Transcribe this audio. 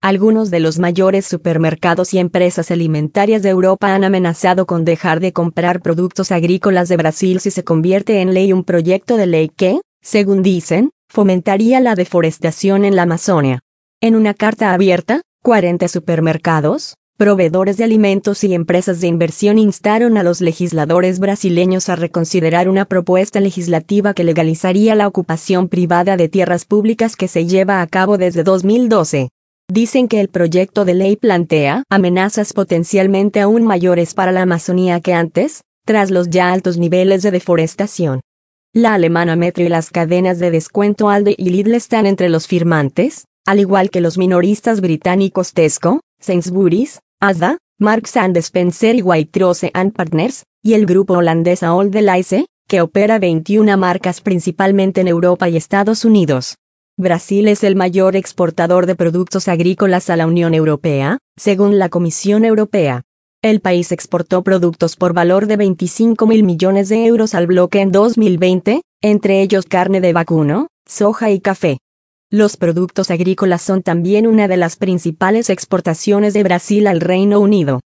Algunos de los mayores supermercados y empresas alimentarias de Europa han amenazado con dejar de comprar productos agrícolas de Brasil si se convierte en ley un proyecto de ley que, según dicen, fomentaría la deforestación en la Amazonia. En una carta abierta, 40 supermercados, proveedores de alimentos y empresas de inversión instaron a los legisladores brasileños a reconsiderar una propuesta legislativa que legalizaría la ocupación privada de tierras públicas que se lleva a cabo desde 2012. Dicen que el proyecto de ley plantea amenazas potencialmente aún mayores para la Amazonía que antes, tras los ya altos niveles de deforestación. La alemana Metro y las cadenas de descuento Aldi y Lidl están entre los firmantes, al igual que los minoristas británicos Tesco, Sainsbury's, Asda, Marks & Spencer y Waitrose & Partners, y el grupo holandés Ahold Delhaize, que opera 21 marcas principalmente en Europa y Estados Unidos. Brasil es el mayor exportador de productos agrícolas a la Unión Europea, según la Comisión Europea. El país exportó productos por valor de 25.000 millones de euros al bloque en 2020, entre ellos carne de vacuno, soja y café. Los productos agrícolas son también una de las principales exportaciones de Brasil al Reino Unido.